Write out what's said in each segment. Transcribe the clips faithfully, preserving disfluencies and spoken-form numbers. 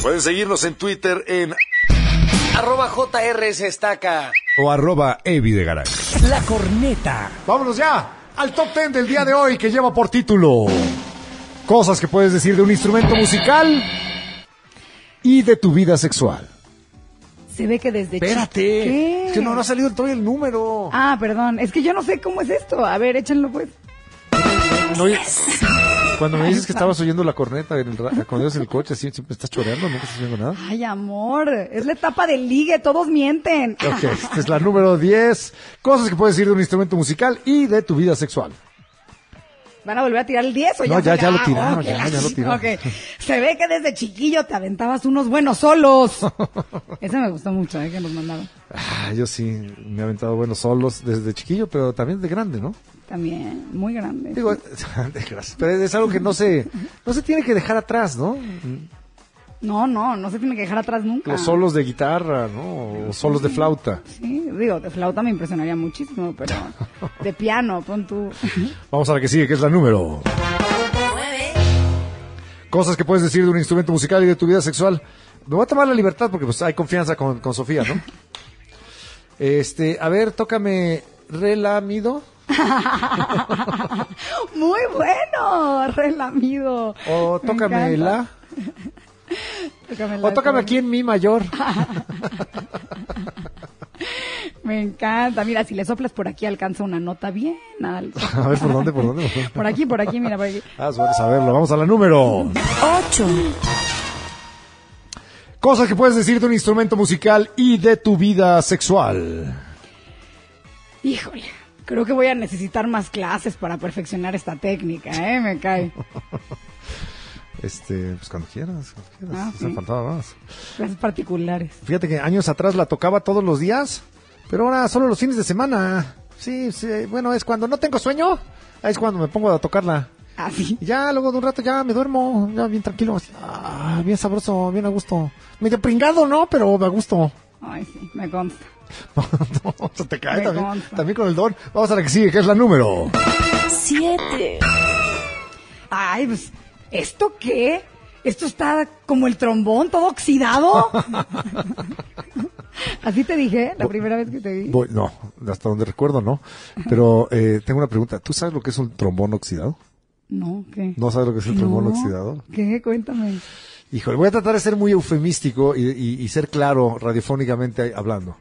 Pueden seguirnos en Twitter en arroba J R S Estaca o arroba Evi de Garay. La Corneta. Vámonos ya al top ten del día de hoy, que lleva por título cosas que puedes decir de un instrumento musical y de tu vida sexual. Se ve que desde Espérate, ¿Qué? es que no, no ha salido todavía el número. Ah, perdón, es que yo no sé cómo es esto. A ver, échenlo pues. No, cuando me dices que estabas oyendo la corneta en el, cuando ibas en el coche, así, siempre estás choreando, no estás oyendo nada. Ay, amor, es la etapa del ligue, todos mienten. Ok, esta es la número diez. Cosas que puedes decir de un instrumento musical y de tu vida sexual. ¿Van a volver a tirar el diez o ya? No, ya, ya lo Ah, tiraron, okay. ya, ya lo tiraron. Okay. Se ve que desde chiquillo te aventabas unos buenos solos. Ese me gustó mucho, ¿eh? Que nos mandaron. Ah, yo sí, me he aventado buenos solos desde chiquillo, pero también de grande, ¿no? También, muy grande. Digo, gracias, pero es algo que no se, no se tiene que dejar atrás, ¿no? No, no, no se tiene que dejar atrás nunca. Los solos de guitarra, ¿no? O solos de flauta. Sí, digo, de flauta me impresionaría muchísimo, pero de piano, pon tú. Vamos a la que sigue, que es la número nueve. Cosas que puedes decir de un instrumento musical y de tu vida sexual. Me voy a tomar la libertad porque pues hay confianza con, con Sofía, ¿no? Este, a ver, tócame relamido. Muy bueno, relamido. O tócame la. Tócame la o tócame aquí en mi mayor. Me encanta. Mira, si le soplas por aquí alcanza una nota bien alta. A ver, ¿por dónde? ¿Por dónde? Por aquí, por aquí, mira, por aquí. Ah, suele saberlo. Vamos a la número ocho. Cosas que puedes decir de un instrumento musical y de tu vida sexual. Híjole, creo que voy a necesitar más clases para perfeccionar esta técnica, ¿eh? Me cae. Este, pues cuando quieras, cuando quieras. Ah, Se sí. faltaba más. Clases particulares. Fíjate que años atrás la tocaba todos los días, pero ahora solo los fines de semana. Sí, sí, bueno, es cuando no tengo sueño, es cuando me pongo a tocarla. ¿Ah, sí? Y ya luego de un rato ya me duermo, ya bien tranquilo, así, ah, bien sabroso, bien a gusto. Medio pringado, ¿no? Pero me gusto. Ay, sí, me consta. No, se te cae Me también, consta. también con el don. Vamos a la que sigue, que es la número Siete. Ay, pues, ¿esto qué? ¿Esto está como el trombón, todo oxidado? ¿Así te dije la primera vez que te vi? Voy- no, hasta donde recuerdo no. Pero eh, tengo una pregunta. ¿Tú sabes lo que es un trombón oxidado? No, ¿qué? ¿No sabes lo que es el trombón No. oxidado? ¿Qué? Cuéntame. Híjole, voy a tratar de ser muy eufemístico y, y- y ser claro radiofónicamente hablando.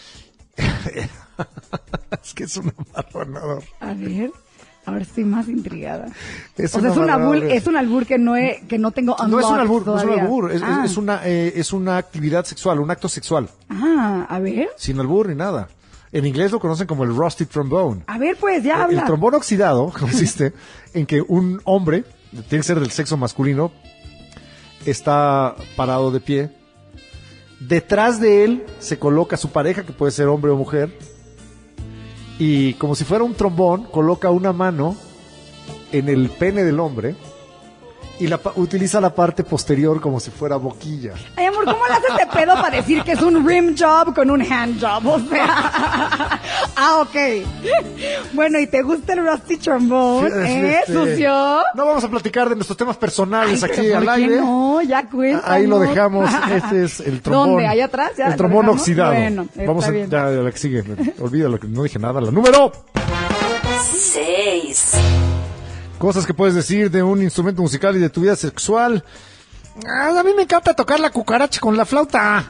Es que es un amarronador. A ver, ahora estoy más intrigada. Es o sea, un es un, amarrador. albur, es un albur que no, he, que no tengo No es un unlocked albur, no es un todavía. albur, es, es- Ah. es una, eh, es una actividad sexual, un acto sexual, Ah, a ver. sin albur ni nada. En inglés lo conocen como el rusty trombone. A ver, pues, ya habla. El trombón oxidado consiste en que un hombre, tiene que ser del sexo masculino, está parado de pie. Detrás de él se coloca su pareja, que puede ser hombre o mujer, y como si fuera un trombón, coloca una mano en el pene del hombre y la, pa- utiliza la parte posterior como si fuera boquilla. Ay, amor, ¿cómo le haces de pedo para decir que es un rim job con un hand job? O sea, ah, ok. Bueno, ¿y te gusta el rusty trombone? ¿Eh, Este, sucio? No vamos a platicar de nuestros temas personales Ay, aquí pero al ¿por qué aire. no? Ya cuéntanos. Ahí lo dejamos. Este es el trombón. ¿Dónde? ¿Ahí atrás? ¿Ya el lo trombón dejamos? oxidado. Bueno, está Vamos a, bien. ya, la que sigue. Olvídalo, que no dije nada. La número Seis. Cosas que puedes decir de un instrumento musical y de tu vida sexual. Ah, a mí me encanta tocar la cucaracha con la flauta.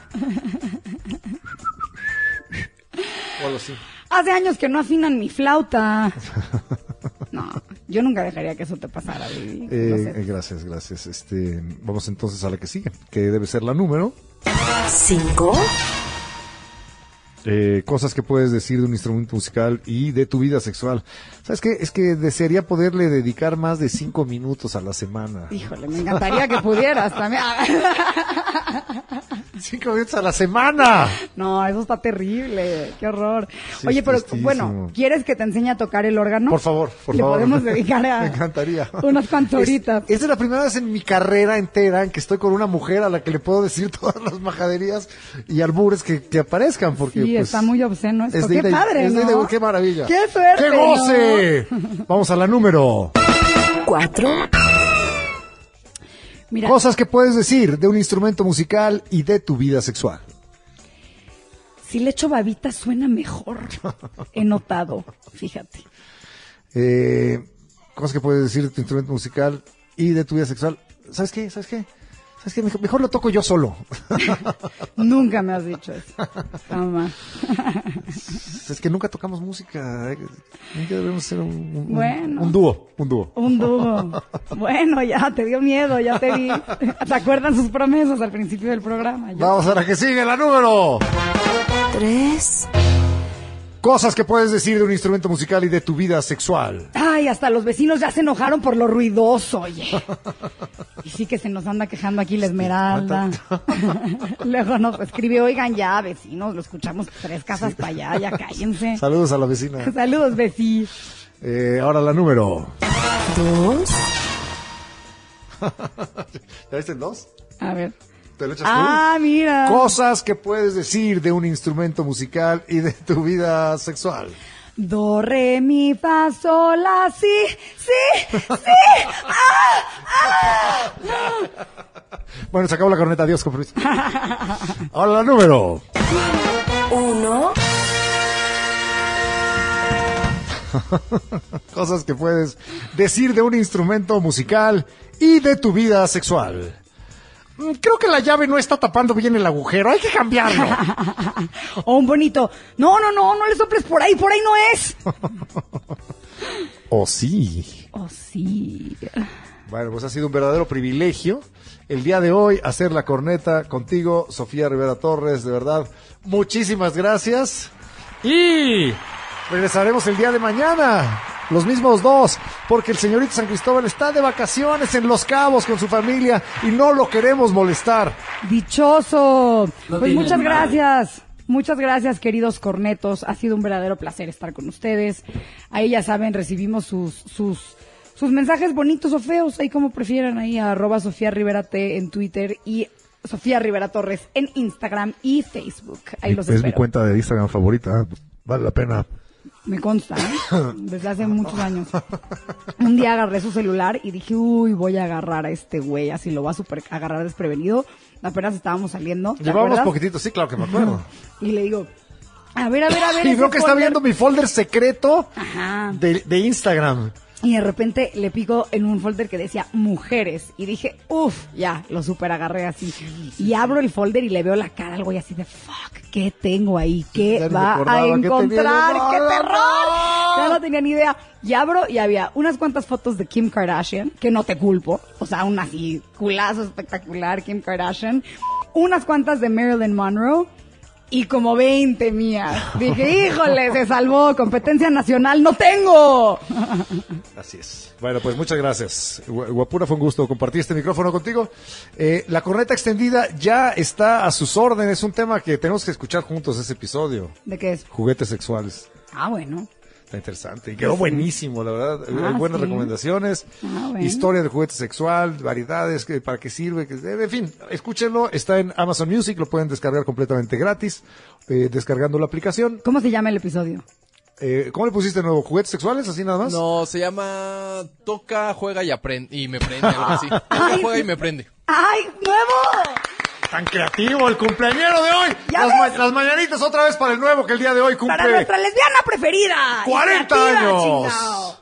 O algo así. Hace años que no afinan mi flauta. No, yo nunca dejaría que eso te pasara, baby. Eh, Lo sé. eh, gracias, gracias. Este, vamos entonces a la que sigue, que debe ser la número. Cinco. Eh, cosas que puedes decir de un instrumento musical y de tu vida sexual. ¿Sabes qué? Es que desearía poderle dedicar más de cinco minutos a la semana. Híjole, me encantaría que pudieras también. ¡Cinco minutos a la semana! No, eso está terrible. Qué horror. Sí, Oye, es pero tristísimo. bueno, ¿quieres que te enseñe a tocar el órgano? Por favor, por Le favor. podemos dedicar a Me encantaría. unas cuantas horitas. Es, es la primera vez en mi carrera entera en que estoy con una mujer a la que le puedo decir todas las majaderías y albures que, que aparezcan. Porque, Sí, pues, está muy obsceno esto. es de Qué ida y- padre, es de ¿no? ida y- ¡Qué maravilla! ¡Qué suerte! ¡Qué goce! Vamos a la número. Cuatro. Mira, Cosas que puedes decir de un instrumento musical y de tu vida sexual. si le echo babita suena mejor. He notado, fíjate. Eh, cosas que puedes decir de tu instrumento musical y de tu vida sexual. ¿Sabes qué? ¿Sabes qué? ¿Sabes qué? Mejor, mejor lo toco yo solo. Nunca me has dicho eso. Jamás. Es que nunca tocamos música. eh. Nunca debemos ser un, un, Bueno. un dúo. Un dúo. Un dúo. Bueno, ya te dio miedo, ya te vi. ¿Te acuerdan sus promesas al principio del programa? Yo- Vamos a la que sigue, la número. Tres. Cosas que puedes decir de un instrumento musical y de tu vida sexual. Ay, hasta los vecinos ya se enojaron por lo ruidoso, oye. Y sí que se nos anda quejando aquí la Esmeralda. Luego nos escribe, oigan ya, vecinos, lo escuchamos tres casas para allá, ya cállense. Saludos a la vecina. Saludos, vecinos. Eh, ahora la número. Dos. ¿Ya viste el dos? A ver. ¿Te lo echas tú? Ah, mira. Cosas que puedes decir de un instrumento musical y de tu vida sexual. Do, re, mi, fa, sol, la, si, sí, sí. ¡Ah! ¡Ah! Bueno, se acabó la corneta. Adiós, con permiso. Ahora la número. Uno. Cosas que puedes decir de un instrumento musical y de tu vida sexual. Mm, Creo que la llave no está tapando bien el agujero. Hay que cambiarlo. O un bonito. No, no, no, no le soples por ahí, por ahí no es. ¿O sí? Oh, sí. Bueno, pues ha sido un verdadero privilegio el día de hoy hacer la corneta contigo, Sofía Rivera Torres. De verdad, muchísimas gracias. Y regresaremos el día de mañana, los mismos dos, porque el señorito San Cristóbal está de vacaciones en Los Cabos con su familia y no lo queremos molestar. Dichoso. Pues muchas gracias. Muchas gracias, queridos cornetos. Ha sido un verdadero placer estar con ustedes. Ahí ya saben, recibimos sus, sus, sus mensajes bonitos o feos, ahí como prefieran, ahí a arroba Sofía Rivera T en Twitter y Sofía Rivera Torres en Instagram y Facebook. Ahí los espero. de Instagram favorita, vale la pena. Me consta, ¿eh? Desde hace muchos años. Un día agarré su celular y dije, uy, voy a agarrar a este güey, así lo va a super agarrar desprevenido. Apenas estábamos saliendo. ¿te Llevábamos acuerdas? poquititos, sí, claro que me acuerdo. Y le digo, a ver, a ver, a ver. Y ese veo que está folder. viendo mi folder secreto Ajá. de, de Instagram. Y de repente le pico en un folder que decía mujeres. Y dije, uff, ya, lo super agarré así. Y abro el folder y le veo la cara al güey así de, fuck, ¿qué tengo ahí? ¿Qué Ya ni me va acordaba a que encontrar? tenía. ¡Qué ¡No, terror! no! Ya no tenía ni idea. Y abro y había unas cuantas fotos de Kim Kardashian, que no te culpo. O sea, un así culazo espectacular, Kim Kardashian. Unas cuantas de Marilyn Monroe. Y como veinte mías. Dije, híjole, se salvó, competencia nacional no tengo. Así es. Bueno, pues muchas gracias. Gu- Guapura, fue un gusto compartir este micrófono contigo. Eh, la corneta extendida ya está a sus órdenes. Es un tema que tenemos que escuchar juntos ese episodio. ¿De qué es? Juguetes sexuales. Ah, bueno. Está interesante. Y quedó buenísimo, la verdad. Ah, Hay buenas ¿sí? recomendaciones. Ah, bueno. Historia del juguete sexual, variedades, que, para qué sirve. Que, en fin, escúchenlo. Está en Amazon Music. Lo pueden descargar completamente gratis, eh, descargando la aplicación. ¿Cómo se llama el episodio? Eh, ¿Cómo le pusiste de nuevo? ¿Juguetes sexuales? ¿Así nada más? No, se llama Toca, Juega y Aprende. Y me prende, algo así. Toca, Ay, juega y sí. me prende. ¡Ay, nuevo! Tan creativo el cumpleañero de hoy. ¿Ya Las, ves? ma- las mañanitas otra vez para el nuevo que el día de hoy cumple Para nuestra lesbiana preferida. y cuarenta creativa, años. chingao.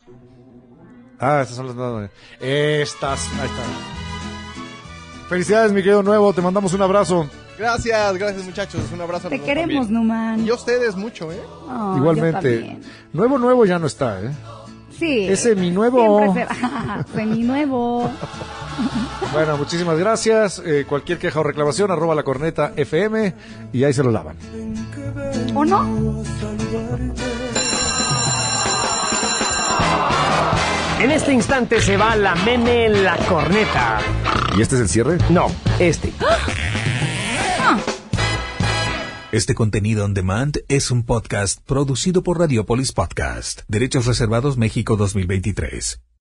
Ah, estas son las nuevas. Estas, ahí están. Felicidades, mi querido nuevo. Te mandamos un abrazo. Gracias, gracias muchachos. Un abrazo a Te los dos queremos, también. Numan. Y a ustedes mucho, ¿eh? Oh, yo Igualmente. también. Nuevo, nuevo ya no está, ¿eh? Sí. Ese mi nuevo. Siempre será. Semi nuevo. Bueno, muchísimas gracias. Eh, cualquier queja o reclamación, arroba la corneta F M y ahí se lo lavan. ¿O no? En este instante se va la meme en la corneta. ¿Y este es el cierre? No, este. Este contenido on demand es un podcast producido por Radiopolis Podcast. Derechos reservados México dos mil veintitrés.